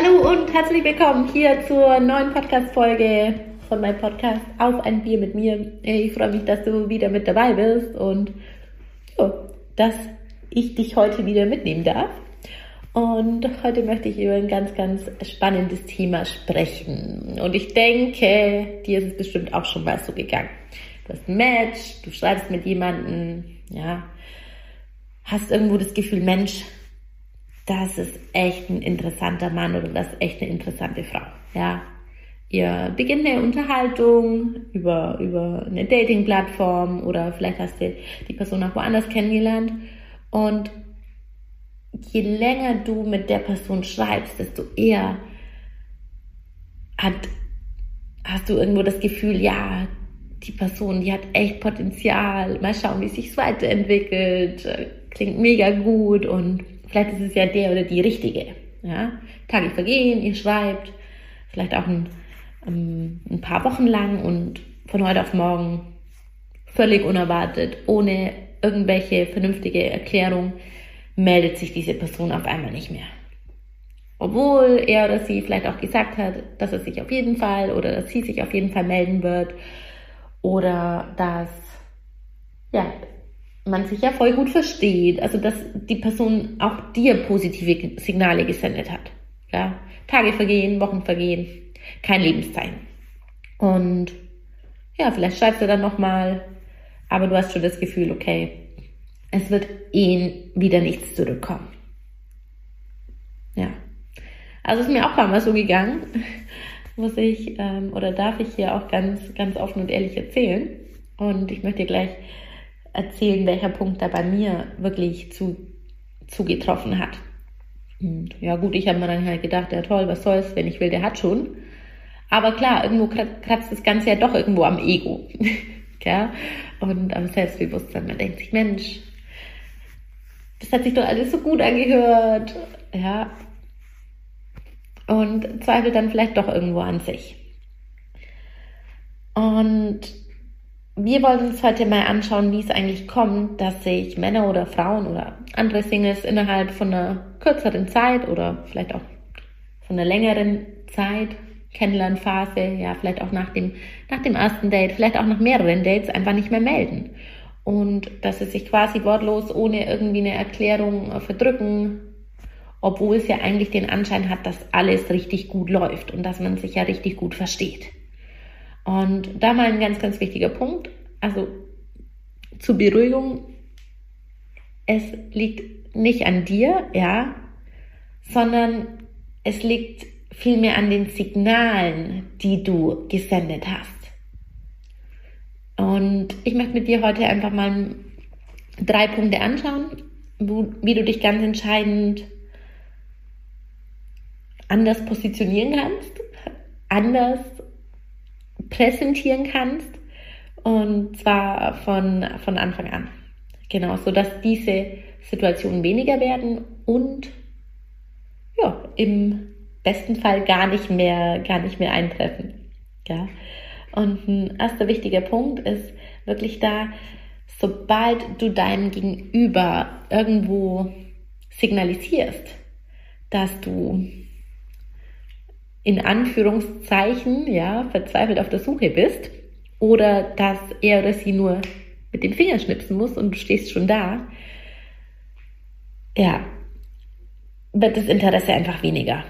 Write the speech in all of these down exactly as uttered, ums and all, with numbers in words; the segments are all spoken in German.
Hallo und herzlich willkommen hier zur neuen Podcast-Folge von meinem Podcast Auf ein Bier mit mir. Ich freue mich, dass du wieder mit dabei bist und ja, dass ich dich heute wieder mitnehmen darf. Und heute möchte ich über ein ganz, ganz spannendes Thema sprechen. Und ich denke, dir ist es bestimmt auch schon mal so gegangen. Du hast ein Match, du schreibst mit jemandem, ja, hast irgendwo das Gefühl, Mensch, das ist echt ein interessanter Mann oder das ist echt eine interessante Frau. Ja, ihr beginnt eine Unterhaltung über, über eine Dating-Plattform oder vielleicht hast du die Person auch woanders kennengelernt. Und je länger du mit der Person schreibst, desto eher hat, hast du irgendwo das Gefühl, ja, die Person, die hat echt Potenzial. Mal schauen, wie es sich weiterentwickelt. Klingt mega gut und vielleicht ist es ja der oder die Richtige. Ja? Tage vergehen, ihr schreibt, vielleicht auch ein, ein paar Wochen lang und von heute auf morgen völlig unerwartet, ohne irgendwelche vernünftige Erklärung, meldet sich diese Person auf einmal nicht mehr. Obwohl er oder sie vielleicht auch gesagt hat, dass er sich auf jeden Fall oder dass sie sich auf jeden Fall melden wird oder dass ja, man sich ja voll gut versteht, also dass die Person auch dir positive Signale gesendet hat. Ja? Tage vergehen, Wochen vergehen, kein Lebenszeichen. Und ja, vielleicht schreibst du dann nochmal, aber du hast schon das Gefühl, okay, es wird eh wieder nichts zurückkommen. Ja, also ist mir auch ein paar Mal so gegangen, muss ich ähm, oder darf ich hier auch ganz, ganz offen und ehrlich erzählen. Und ich möchte dir gleich erzählen, welcher Punkt da bei mir wirklich zu, zugetroffen hat. Und ja gut, ich habe mir dann halt gedacht, ja toll, was soll's, wenn ich will, der hat schon. Aber klar, irgendwo kratzt das Ganze ja doch irgendwo am Ego. Ja? Und am Selbstbewusstsein. Man denkt sich, Mensch, das hat sich doch alles so gut angehört. Ja. Und zweifelt dann vielleicht doch irgendwo an sich. Und wir wollen uns heute mal anschauen, wie es eigentlich kommt, dass sich Männer oder Frauen oder andere Singles innerhalb von einer kürzeren Zeit oder vielleicht auch von einer längeren Zeit, Kennenlernphase, ja, vielleicht auch nach dem, nach dem ersten Date, vielleicht auch nach mehreren Dates einfach nicht mehr melden. Und dass sie sich quasi wortlos ohne irgendwie eine Erklärung verdrücken, obwohl es ja eigentlich den Anschein hat, dass alles richtig gut läuft und dass man sich ja richtig gut versteht. Und da mal ein ganz, ganz wichtiger Punkt, also zur Beruhigung, es liegt nicht an dir, ja, sondern es liegt vielmehr an den Signalen, die du gesendet hast. Und ich möchte mit dir heute einfach mal drei Punkte anschauen, wo, wie du dich ganz entscheidend anders positionieren kannst, anders präsentieren kannst und zwar von, von Anfang an. Genau, so dass diese Situationen weniger werden und ja, im besten Fall gar nicht mehr, gar nicht mehr eintreffen. Ja. Und ein erster wichtiger Punkt ist wirklich da, sobald du deinem Gegenüber irgendwo signalisierst, dass du in Anführungszeichen, ja, verzweifelt auf der Suche bist oder dass er oder sie nur mit den Fingern schnipsen muss und du stehst schon da, ja, wird das Interesse einfach weniger.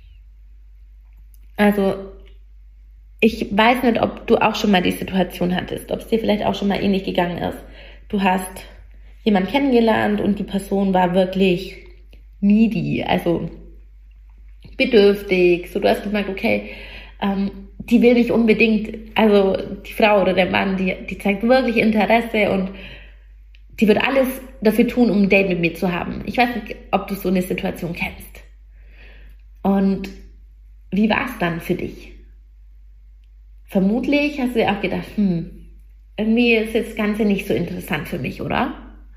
Also, ich weiß nicht, ob du auch schon mal die Situation hattest, ob es dir vielleicht auch schon mal ähnlich gegangen ist. Du hast jemanden kennengelernt und die Person war wirklich needy, also bedürftig, so du hast gemerkt, okay, ähm, die will nicht unbedingt, also die Frau oder der Mann, die, die zeigt wirklich Interesse und die wird alles dafür tun, um ein Date mit mir zu haben. Ich weiß nicht, ob du so eine Situation kennst. Und wie war es dann für dich? Vermutlich hast du dir auch gedacht, hm, irgendwie ist jetzt das Ganze nicht so interessant für mich, oder?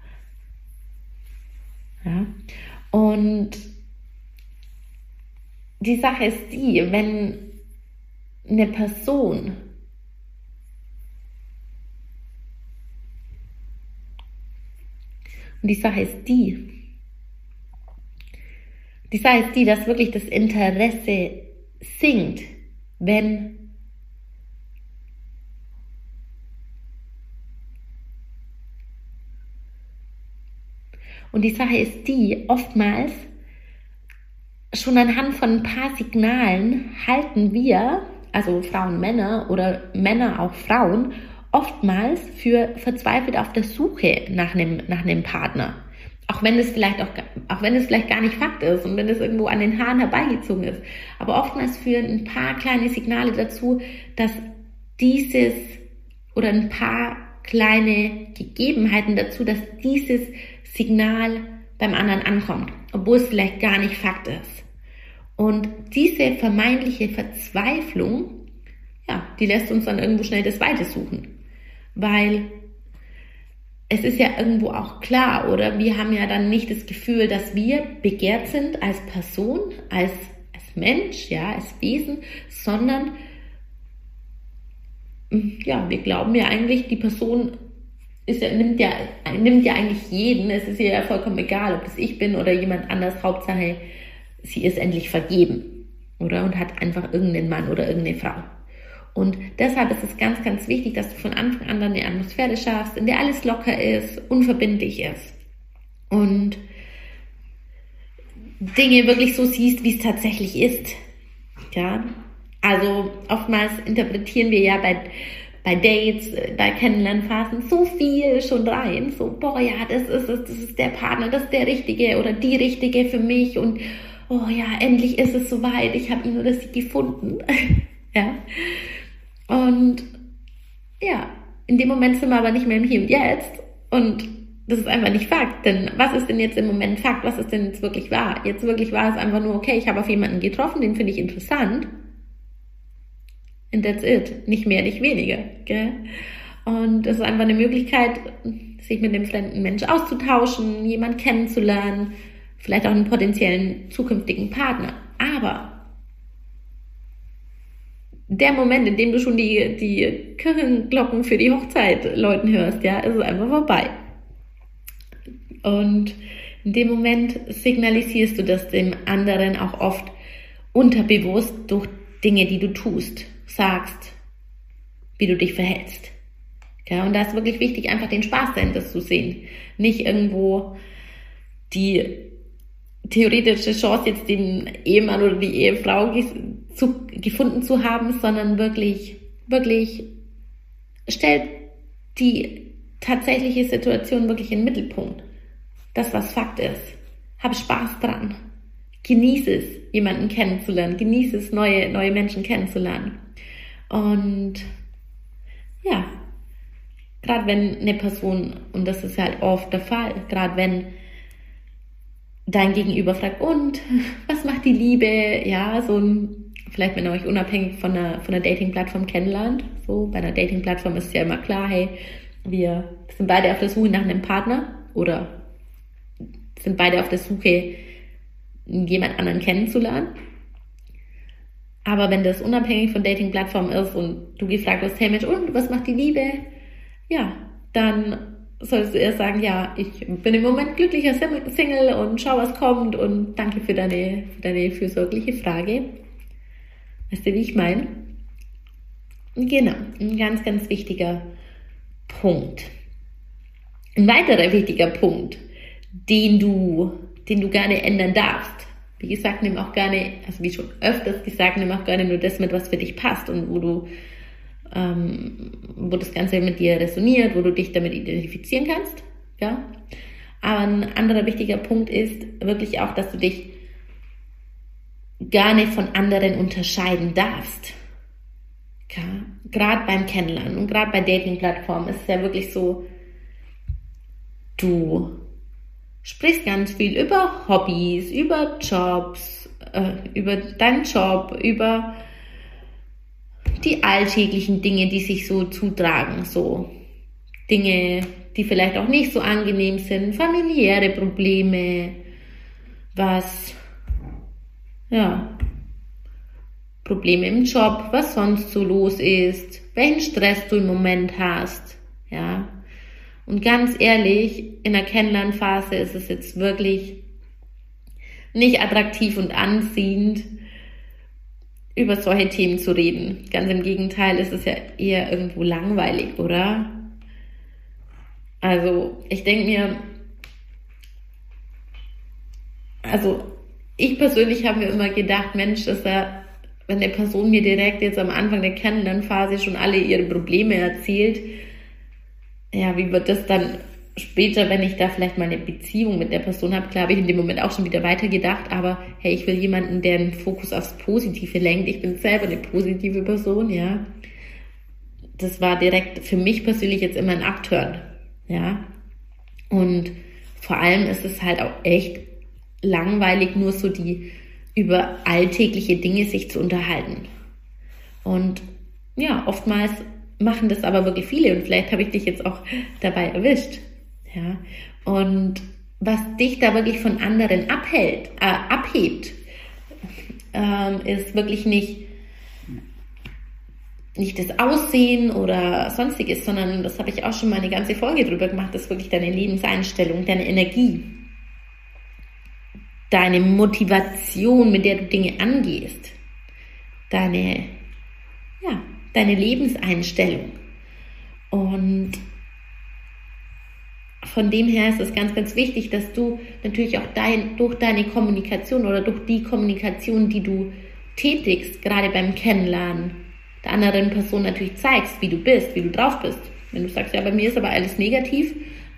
Ja. Und die Sache ist die, wenn eine Person und die Sache ist die, Die Sache ist die, dass wirklich das Interesse sinkt, wenn Und die Sache ist die, oftmals schon anhand von ein paar Signalen halten wir, also Frauen, Männer oder Männer auch Frauen, oftmals für verzweifelt auf der Suche nach einem, nach einem Partner. Auch wenn es vielleicht auch, auch wenn es vielleicht gar nicht Fakt ist und wenn es irgendwo an den Haaren herbeigezogen ist. Aber oftmals führen ein paar kleine Signale dazu, dass dieses oder ein paar kleine Gegebenheiten dazu, dass dieses Signal beim anderen ankommt, obwohl es vielleicht gar nicht Fakt ist. Und diese vermeintliche Verzweiflung, ja, die lässt uns dann irgendwo schnell das Weite suchen. Weil es ist ja irgendwo auch klar, oder? Wir haben ja dann nicht das Gefühl, dass wir begehrt sind als Person, als, als Mensch, ja, als Wesen, sondern ja, wir glauben ja eigentlich, die Person ist ja, nimmt ja, nimmt ja eigentlich jeden. Es ist ihr ja vollkommen egal, ob das ich bin oder jemand anders. Hauptsache, sie ist endlich vergeben, oder? Und hat einfach irgendeinen Mann oder irgendeine Frau. Und deshalb ist es ganz, ganz wichtig, dass du von Anfang an eine Atmosphäre schaffst, in der alles locker ist, unverbindlich ist. Und Dinge wirklich so siehst, wie es tatsächlich ist. Ja? Also oftmals interpretieren wir ja bei bei Dates, bei Kennenlernphasen so viel schon rein, so, boah, ja, das ist es, das ist der Partner, das ist der Richtige oder die Richtige für mich und, oh ja, endlich ist es soweit, ich habe ihn oder sie gefunden, ja, und, ja, in dem Moment sind wir aber nicht mehr im Hier und Jetzt und das ist einfach nicht Fakt, denn was ist denn jetzt im Moment Fakt, was ist denn jetzt wirklich wahr? Jetzt wirklich wahr ist einfach nur, okay, ich habe auf jemanden getroffen, den finde ich interessant, and that's it. Nicht mehr, nicht weniger. Gell? Und es ist einfach eine Möglichkeit, sich mit einem fremden Menschen auszutauschen, jemanden kennenzulernen, vielleicht auch einen potenziellen zukünftigen Partner. Aber der Moment, in dem du schon die, die Kirchenglocken für die Hochzeit läuten hörst, ja, ist es einfach vorbei. Und in dem Moment signalisierst du das dem anderen auch oft unterbewusst durch Dinge, die du tust, sagst, wie du dich verhältst. Ja, und da ist wirklich wichtig, einfach den Spaß dahinter zu sehen. Nicht irgendwo die theoretische Chance, jetzt den Ehemann oder die Ehefrau zu, gefunden zu haben, sondern wirklich, wirklich stellt die tatsächliche Situation wirklich in den Mittelpunkt. Das, was Fakt ist. Hab Spaß dran. Genieße es, jemanden kennenzulernen. Genieße es, neue, neue Menschen kennenzulernen. Und ja, gerade wenn eine Person, und das ist halt oft der Fall, gerade wenn dein Gegenüber fragt, und was macht die Liebe? Ja, so ein, vielleicht wenn ihr euch unabhängig von einer, von einer Dating-Plattform kennenlernt. So, bei einer Dating-Plattform ist ja immer klar, hey, wir sind beide auf der Suche nach einem Partner oder sind beide auf der Suche, jemand anderen kennenzulernen. Aber wenn das unabhängig von Dating-Plattformen ist und du gefragt wirst, hey Mensch, und was macht die Liebe? Ja, dann solltest du erst sagen, ja, ich bin im Moment glücklicher Single und schau, was kommt und danke für deine, für deine fürsorgliche Frage. Weißt du, wie ich meine? Genau, ein ganz, ganz wichtiger Punkt. Ein weiterer wichtiger Punkt, den du, den du gerne ändern darfst. Wie gesagt, nimm auch gerne, also wie schon öfters gesagt, nimm auch gerne nur das mit, was für dich passt und wo du, ähm, wo das Ganze mit dir resoniert, wo du dich damit identifizieren kannst, ja. Aber ein anderer wichtiger Punkt ist wirklich auch, dass du dich gar nicht von anderen unterscheiden darfst. Ja? Gerade beim Kennenlernen und gerade bei Dating-Plattformen ist es ja wirklich so, du sprichst ganz viel über Hobbys, über Jobs, äh, über deinen Job, über die alltäglichen Dinge, die sich so zutragen, so Dinge, die vielleicht auch nicht so angenehm sind, familiäre Probleme, was, ja, Probleme im Job, was sonst so los ist, welchen Stress du im Moment hast, ja. Und ganz ehrlich, in der Kennenlernphase ist es jetzt wirklich nicht attraktiv und anziehend, über solche Themen zu reden. Ganz im Gegenteil, es ist ja eher irgendwo langweilig, oder? Also ich denke mir, also ich persönlich habe mir immer gedacht, Mensch, dass er, wenn eine Person mir direkt jetzt am Anfang der Kennenlernphase schon alle ihre Probleme erzählt, ja, wie wird das dann später, wenn ich da vielleicht mal eine Beziehung mit der Person habe? Klar habe ich in dem Moment auch schon wieder weitergedacht, aber hey, ich will jemanden, der den Fokus aufs Positive lenkt. Ich bin selber eine positive Person, ja. Das war direkt für mich persönlich jetzt immer ein Upturn, ja. Und vor allem ist es halt auch echt langweilig, nur so die über alltägliche Dinge sich zu unterhalten. Und ja, oftmals machen das aber wirklich viele und vielleicht habe ich dich jetzt auch dabei erwischt. Ja, und was dich da wirklich von anderen abhält, äh, abhebt, ähm, ist wirklich nicht, nicht das Aussehen oder sonstiges, sondern das habe ich auch schon mal eine ganze Folge drüber gemacht, das ist wirklich deine Lebenseinstellung, deine Energie, deine Motivation, mit der du Dinge angehst, deine, ja, deine Lebenseinstellung. Und von dem her ist es ganz, ganz wichtig, dass du natürlich auch dein, durch deine Kommunikation oder durch die Kommunikation, die du tätigst, gerade beim Kennenlernen, der anderen Person natürlich zeigst, wie du bist, wie du drauf bist. Wenn du sagst, ja, bei mir ist aber alles negativ,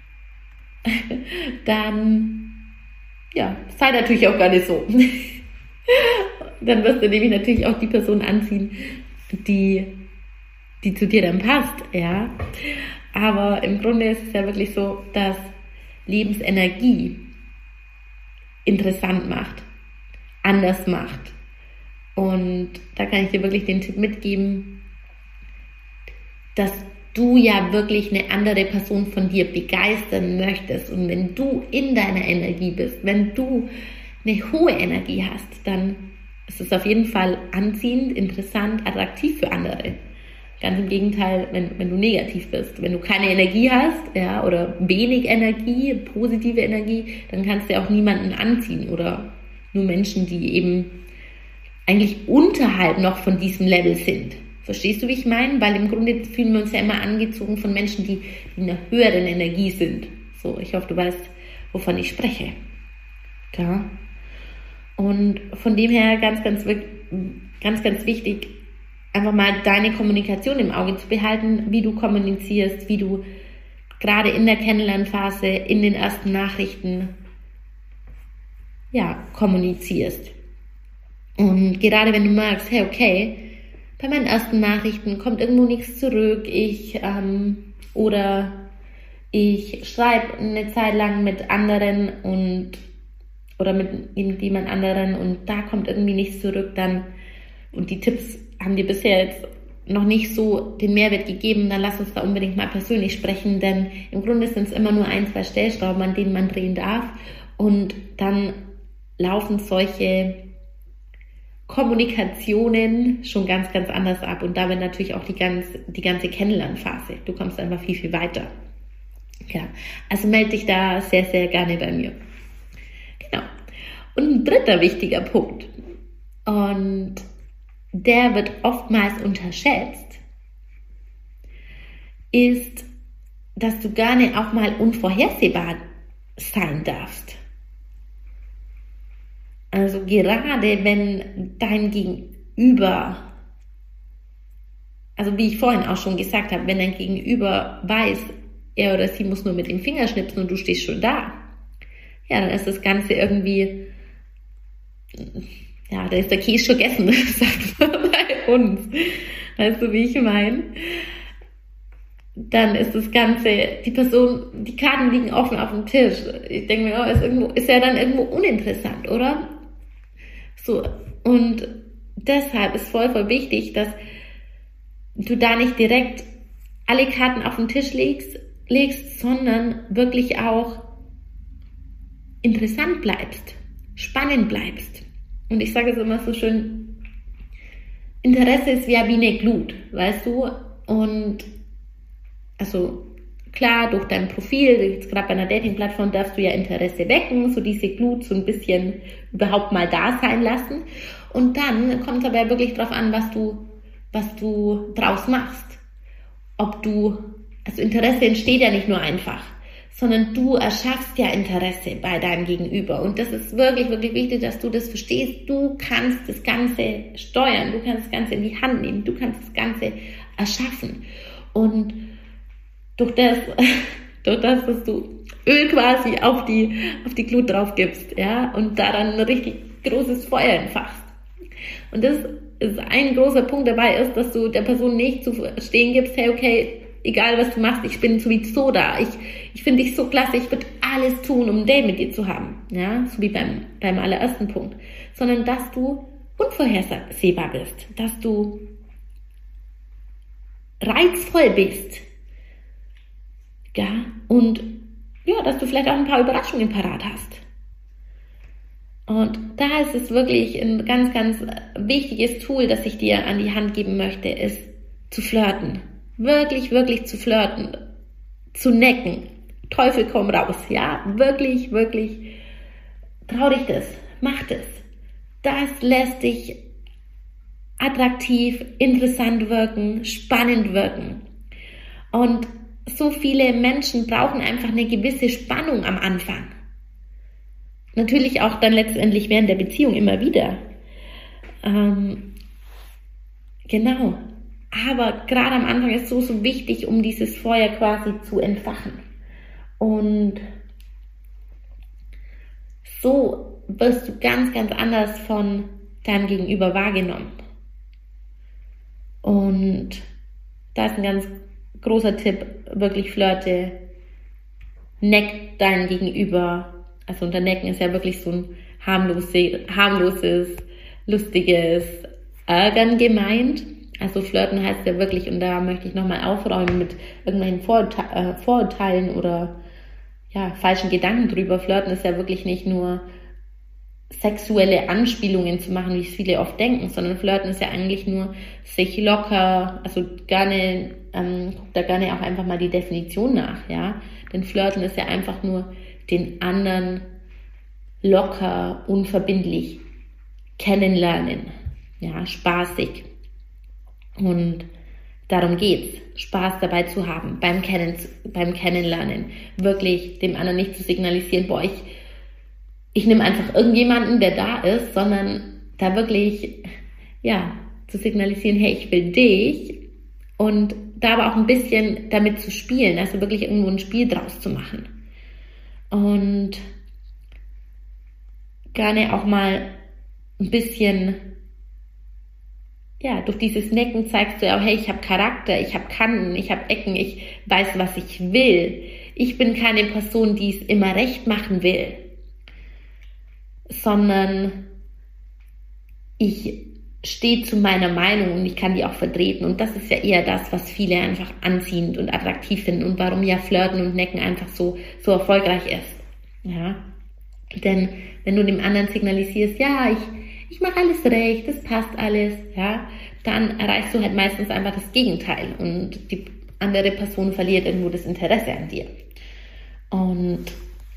dann, ja, sei natürlich auch gar nicht so. Dann wirst du nämlich natürlich auch die Person anziehen, die, die zu dir dann passt, ja. Aber im Grunde ist es ja wirklich so, dass Lebensenergie interessant macht, anders macht. Und da kann ich dir wirklich den Tipp mitgeben, dass du ja wirklich eine andere Person von dir begeistern möchtest. Und wenn du in deiner Energie bist, wenn du eine hohe Energie hast, dann ist es auf jeden Fall anziehend, interessant, attraktiv für andere. Ganz im Gegenteil, wenn, wenn du negativ bist. Wenn du keine Energie hast, ja, oder wenig Energie, positive Energie, dann kannst du auch niemanden anziehen oder nur Menschen, die eben eigentlich unterhalb noch von diesem Level sind. Verstehst du, wie ich meine? Weil im Grunde fühlen wir uns ja immer angezogen von Menschen, die in einer höheren Energie sind. So, ich hoffe, du weißt, wovon ich spreche. Ja. Und von dem her ganz, ganz, ganz, ganz wichtig, einfach mal deine Kommunikation im Auge zu behalten, wie du kommunizierst, wie du gerade in der Kennenlernphase, in den ersten Nachrichten, ja, kommunizierst. Und gerade wenn du merkst, hey, okay, bei meinen ersten Nachrichten kommt irgendwo nichts zurück, ich, ähm, oder ich schreibe eine Zeit lang mit anderen und, oder mit irgendjemand anderen und da kommt irgendwie nichts zurück, dann, und die Tipps haben dir bisher jetzt noch nicht so den Mehrwert gegeben, dann lass uns da unbedingt mal persönlich sprechen, denn im Grunde sind es immer nur ein, zwei Stellschrauben, an denen man drehen darf und dann laufen solche Kommunikationen schon ganz, ganz anders ab und damit natürlich auch die, ganz, die ganze Kennenlernphase. Du kommst einfach viel, viel weiter. Ja, also melde dich da sehr, sehr gerne bei mir. Genau. Und ein dritter wichtiger Punkt, und der wird oftmals unterschätzt, ist, dass du gerne auch mal unvorhersehbar sein darfst. Also gerade wenn dein Gegenüber, also wie ich vorhin auch schon gesagt habe, wenn dein Gegenüber weiß, er oder sie muss nur mit dem Finger schnipsen und du stehst schon da, ja, dann ist das Ganze irgendwie, ja, da ist der Käse schon gegessen, sagt man bei uns. Weißt du, wie ich meine? Dann ist das Ganze, die Person, die Karten liegen offen auf dem Tisch. Ich denke mir, oh, ist, irgendwo, ist ja dann irgendwo uninteressant, oder? So, und deshalb ist voll, voll wichtig, dass du da nicht direkt alle Karten auf den Tisch legst, legst, sondern wirklich auch interessant bleibst, spannend bleibst. Und ich sage es immer so schön, Interesse ist ja wie eine Glut, weißt du? Und also klar, durch dein Profil, jetzt gerade bei einer Dating-Plattform, darfst du ja Interesse wecken, so diese Glut so ein bisschen überhaupt mal da sein lassen. Und dann kommt es aber wirklich drauf an, was du, was du draus machst. Ob du, also Interesse entsteht ja nicht nur einfach, sondern du erschaffst ja Interesse bei deinem Gegenüber. Und das ist wirklich, wirklich wichtig, dass du das verstehst. Du kannst das Ganze steuern, du kannst das Ganze in die Hand nehmen, du kannst das Ganze erschaffen. Und durch das, durch das, dass du Öl quasi auf die, auf die Glut drauf gibst, ja, und daran ein richtig großes Feuer entfachst. Und das ist ein großer Punkt dabei ist, dass du der Person nicht zu verstehen gibst, hey, okay, egal was du machst, ich bin sowieso da, ich, ich finde dich so klasse, ich würde alles tun, um ein Date mit dir zu haben, ja, so wie beim, beim allerersten Punkt, sondern dass du unvorhersehbar bist, dass du reizvoll bist, ja, und ja, dass du vielleicht auch ein paar Überraschungen parat hast. Und da ist es wirklich ein ganz, ganz wichtiges Tool, das ich dir an die Hand geben möchte, ist zu flirten. Wirklich, wirklich zu flirten. Zu necken. Teufel komm raus, ja? Wirklich, wirklich. Trau dich das. Mach das. Das lässt dich attraktiv, interessant wirken, spannend wirken. Und so viele Menschen brauchen einfach eine gewisse Spannung am Anfang. Natürlich auch dann letztendlich während der Beziehung immer wieder. Ähm, genau. Aber gerade am Anfang ist es so, so wichtig, um dieses Feuer quasi zu entfachen. Und so wirst du ganz, ganz anders von deinem Gegenüber wahrgenommen. Und da ist ein ganz großer Tipp, wirklich flirte, neck dein Gegenüber. Also unter Necken ist ja wirklich so ein harmlose, harmloses, lustiges Ärgern gemeint. Also flirten heißt ja wirklich, und da möchte ich nochmal aufräumen mit irgendwelchen Vorurte- äh, Vorurteilen oder ja, falschen Gedanken drüber. Flirten ist ja wirklich nicht nur sexuelle Anspielungen zu machen, wie es viele oft denken, sondern Flirten ist ja eigentlich nur sich locker, also gerne, ähm, guck da gerne auch einfach mal die Definition nach, ja. Denn Flirten ist ja einfach nur den anderen locker, unverbindlich kennenlernen, ja, spaßig. Und darum geht's, Spaß dabei zu haben, beim, Kennen, beim Kennenlernen, wirklich dem anderen nicht zu signalisieren, boah, ich, ich nehme einfach irgendjemanden, der da ist, sondern da wirklich, ja, zu signalisieren, hey, ich will dich, und da aber auch ein bisschen damit zu spielen, also wirklich irgendwo ein Spiel draus zu machen. Und gerne auch mal ein bisschen, ja, durch dieses Necken zeigst du ja auch, hey, ich habe Charakter, ich habe Kanten, ich habe Ecken, ich weiß, was ich will. Ich bin keine Person, die es immer recht machen will, sondern ich stehe zu meiner Meinung und ich kann die auch vertreten. Und das ist ja eher das, was viele einfach anziehend und attraktiv finden und warum ja Flirten und Necken einfach so, so erfolgreich ist. Ja, denn wenn du dem anderen signalisierst, ja, ich, ich mache alles recht, das passt alles, ja, dann erreichst du halt meistens einfach das Gegenteil und die andere Person verliert irgendwo das Interesse an dir. Und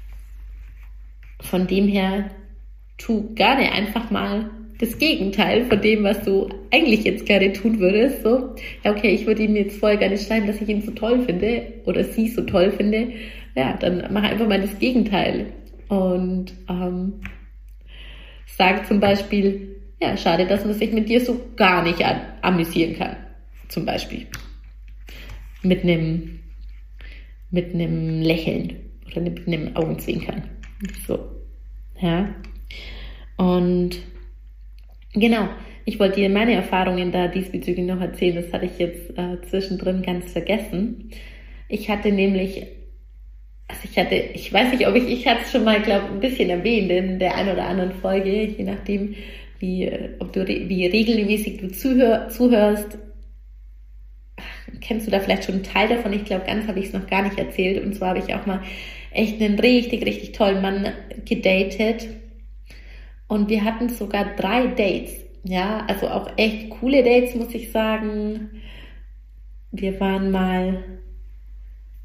von dem her, tu gerne einfach mal das Gegenteil von dem, was du eigentlich jetzt gerne tun würdest. So, ja, okay, ich würde ihm jetzt voll gerne schreiben, dass ich ihn so toll finde oder sie so toll finde. Ja, dann mach einfach mal das Gegenteil. Und ähm, sag zum Beispiel, ja, schade, dass man sich mit dir so gar nicht an, amüsieren kann. Zum Beispiel. Mit einem mit einem Lächeln oder mit einem Augenzwinkern. So. Ja. Und genau, ich wollte dir meine Erfahrungen da diesbezüglich noch erzählen. Das hatte ich jetzt äh, zwischendrin ganz vergessen. Ich hatte nämlich, also ich hatte, ich weiß nicht, ob ich, ich hatte es schon mal, glaube ein bisschen erwähnt in der einen oder anderen Folge, je nachdem, wie, ob du, wie regelmäßig du zuhör, zuhörst, kennst du da vielleicht schon einen Teil davon. Ich glaube, ganz habe ich es noch gar nicht erzählt. Und zwar habe ich auch mal echt einen richtig, richtig tollen Mann gedatet. Und wir hatten sogar drei Dates. Ja, also auch echt coole Dates, muss ich sagen. Wir waren mal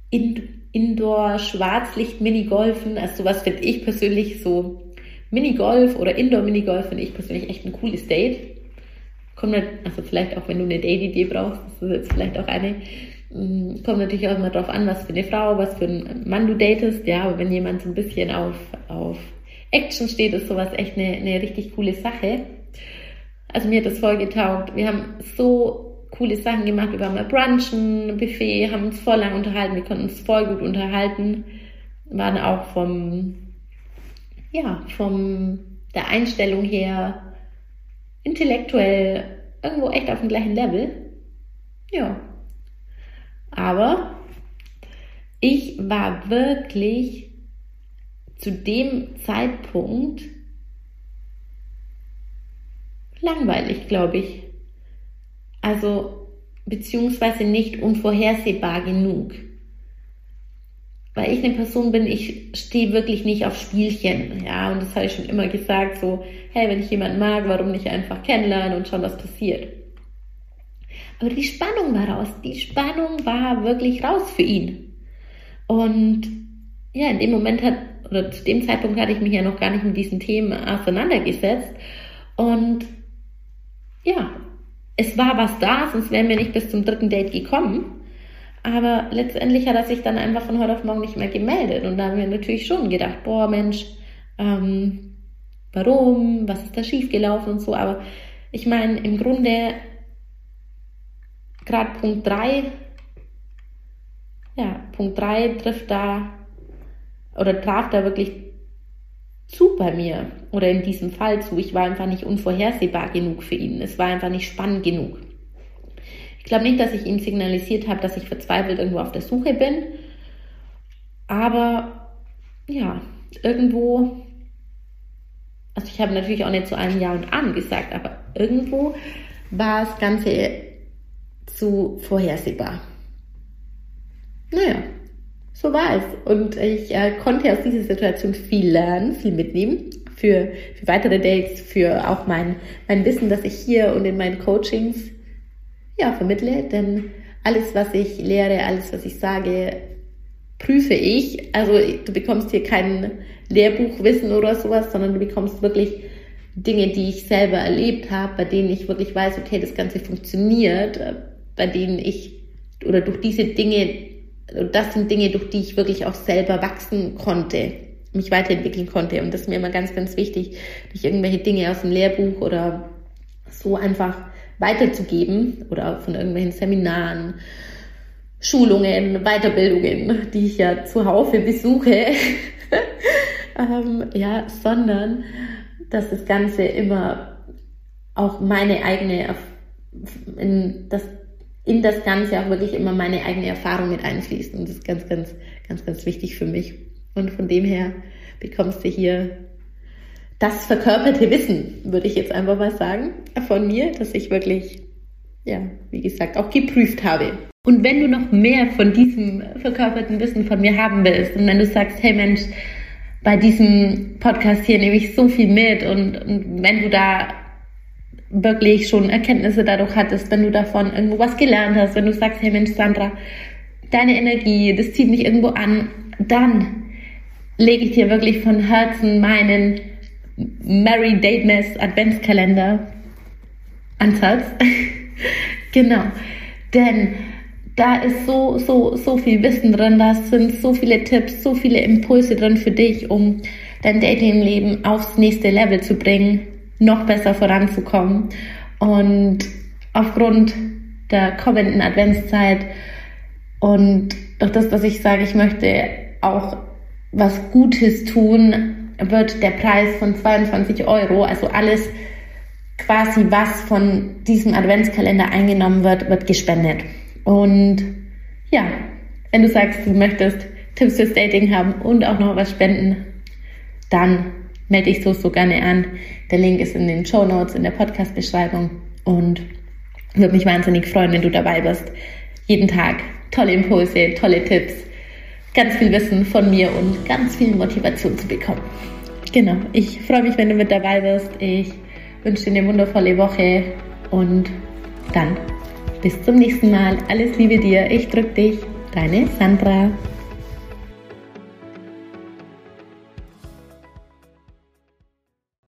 in, Indoor-Schwarzlicht-Minigolfen, also sowas finde ich persönlich so, Minigolf oder Indoor-Minigolf finde ich persönlich echt ein cooles Date. Kommt nicht, also vielleicht auch, wenn du eine Date-Idee brauchst, das ist jetzt vielleicht auch eine, kommt natürlich auch immer drauf an, was für eine Frau, was für einen Mann du datest, ja, aber wenn jemand so ein bisschen auf, auf Action steht, ist sowas echt eine, eine richtig coole Sache. Also mir hat das voll getaugt. Wir haben so coole Sachen gemacht, wir waren mal brunchen, ein Buffet, haben uns voll lang unterhalten, wir konnten uns voll gut unterhalten, waren auch vom, ja, vom der Einstellung her intellektuell irgendwo echt auf dem gleichen Level. Ja. Aber ich war wirklich zu dem Zeitpunkt langweilig, glaube ich. Also, beziehungsweise nicht unvorhersehbar genug. Weil ich eine Person bin, ich stehe wirklich nicht auf Spielchen. Ja, und das habe ich schon immer gesagt, so, hey, wenn ich jemanden mag, warum nicht einfach kennenlernen und schauen, was passiert. Aber die Spannung war raus. Die Spannung war wirklich raus für ihn. Und ja, in dem Moment hat, oder zu dem Zeitpunkt hatte ich mich ja noch gar nicht mit diesen Themen auseinandergesetzt. Und ja, es war was da, sonst wären wir nicht bis zum dritten Date gekommen. Aber letztendlich hat er sich dann einfach von heute auf morgen nicht mehr gemeldet. Und da haben wir natürlich schon gedacht, boah Mensch, ähm, warum, was ist da schiefgelaufen und so. Aber ich meine, im Grunde, gerade Punkt drei, ja, Punkt drei trifft da, oder traf da wirklich zu bei mir. Oder in diesem Fall zu. Ich war einfach nicht unvorhersehbar genug für ihn. Es war einfach nicht spannend genug. Ich glaube nicht, dass ich ihm signalisiert habe, dass ich verzweifelt irgendwo auf der Suche bin. Aber ja, irgendwo, also ich habe natürlich auch nicht zu einem Ja und Amen gesagt, aber irgendwo war das Ganze zu vorhersehbar. Naja, so war es. Und ich äh, konnte aus dieser Situation viel lernen, viel mitnehmen für, für weitere Dates, für auch mein, mein Wissen, das ich hier und in meinen Coachings ja, vermittle, denn alles, was ich lehre, alles, was ich sage, prüfe ich. Also du bekommst hier kein Lehrbuchwissen oder sowas, sondern du bekommst wirklich Dinge, die ich selber erlebt habe, bei denen ich wirklich weiß, okay, das Ganze funktioniert, bei denen ich, oder durch diese Dinge, das sind Dinge, durch die ich wirklich auch selber wachsen konnte, mich weiterentwickeln konnte. Und das ist mir immer ganz, ganz wichtig, nicht irgendwelche Dinge aus dem Lehrbuch oder so einfach weiterzugeben oder von irgendwelchen Seminaren, Schulungen, Weiterbildungen, die ich ja zuhauf besuche, ähm, ja, sondern dass das Ganze immer auch meine eigene, in das, in das Ganze auch wirklich immer meine eigene Erfahrung mit einfließt. Und das ist ganz, ganz, ganz, ganz wichtig für mich. Und von dem her bekommst du hier das verkörperte Wissen, würde ich jetzt einfach mal sagen, von mir, dass ich wirklich, ja, wie gesagt, auch geprüft habe. Und wenn du noch mehr von diesem verkörperten Wissen von mir haben willst und wenn du sagst, hey Mensch, bei diesem Podcast hier nehme ich so viel mit und, und wenn du da wirklich schon Erkenntnisse dadurch hattest, wenn du davon irgendwo was gelernt hast, wenn du sagst, hey Mensch, Sandra, deine Energie, das zieht mich irgendwo an, dann lege ich dir wirklich von Herzen meinen Mary Dateness Adventskalender ans Herz. Genau. Denn da ist so, so, so viel Wissen drin, da sind so viele Tipps, so viele Impulse drin für dich, um dein Dating-Leben aufs nächste Level zu bringen, noch besser voranzukommen. Und aufgrund der kommenden Adventszeit und durch das, was ich sage, ich möchte auch was Gutes tun, wird der Preis von zweiundzwanzig Euro, also alles quasi, was von diesem Adventskalender eingenommen wird, wird gespendet. Und ja, wenn du sagst, du möchtest Tipps fürs Dating haben und auch noch was spenden, dann melde dich so, so gerne an. Der Link ist in den Shownotes, in der Podcast-Beschreibung und würde mich wahnsinnig freuen, wenn du dabei bist. Jeden Tag tolle Impulse, tolle Tipps, ganz viel Wissen von mir und ganz viel Motivation zu bekommen. Genau, ich freue mich, wenn du mit dabei bist. Ich wünsche dir eine wundervolle Woche und dann bis zum nächsten Mal. Alles Liebe dir, ich drück dich, deine Sandra.